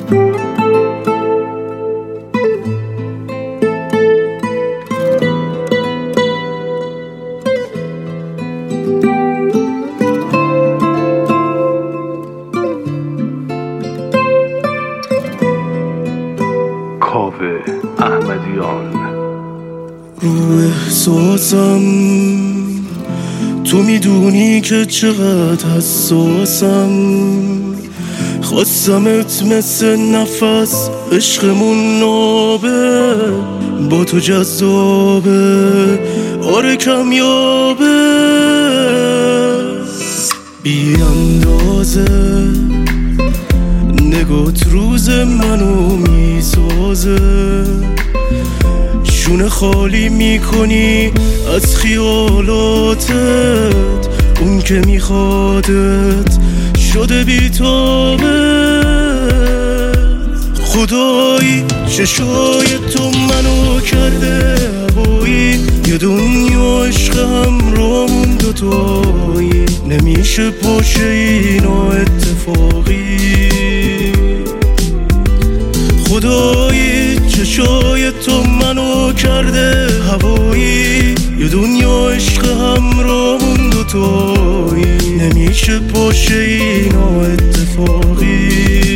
کاوه احمدیان. رو احساسم تو میدونی که چقدر حساسم، خواستمت مثل نفس، عشقمون نابه، با تو جذابه، آره کمیابه، بی اندازه نگات روز منو میسازه، شونه خالی میکنی از خیالاتت، اون که میخوادت شده بیتابه. خدایی چشای تو منو کرده هوایی، یه دنیا عشق همرامون دوتایی، نمیشه باشه اینا اتفاقی. خدایی چشای تو منو کرده هوایی، یه دنیا عشق همرامون دوتایی، نمیشه باشه اینا اتفاقی.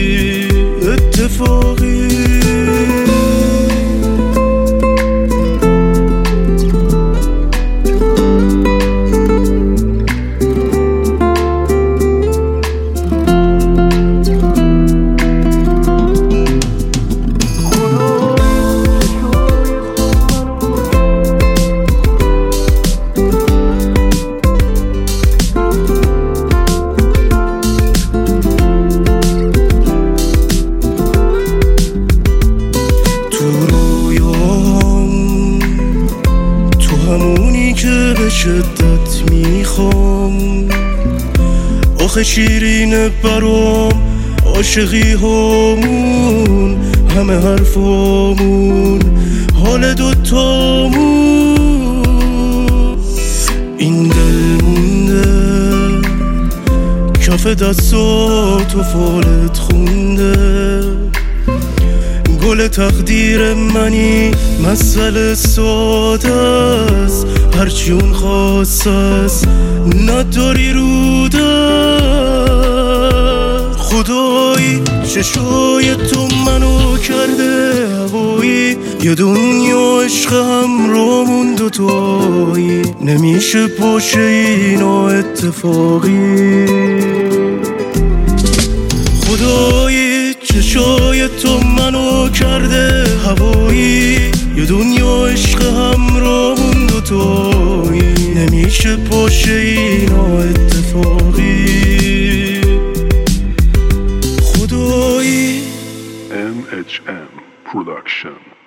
همونی که به شدت میخوام، آخه شیرینه برام عاشقی همون، همه حرفامون حال دوتامون. این دل مونده کف دستاتو فالت خونده، گل تقدیر منی مسئله ساده است، هرچی اون خواست است نداری رو دست. خدایی چشای تو منو کرده هوایی، یه دنیا عشق همرامون دوتایی، نمیشه باشه اینا اتفاقی. خدایی چشای تو منو کرده هوایی، یه دنیا عشق همرامون دوتایی، نمیشه باشه اینا اتفاقی. خدایی MHM Production.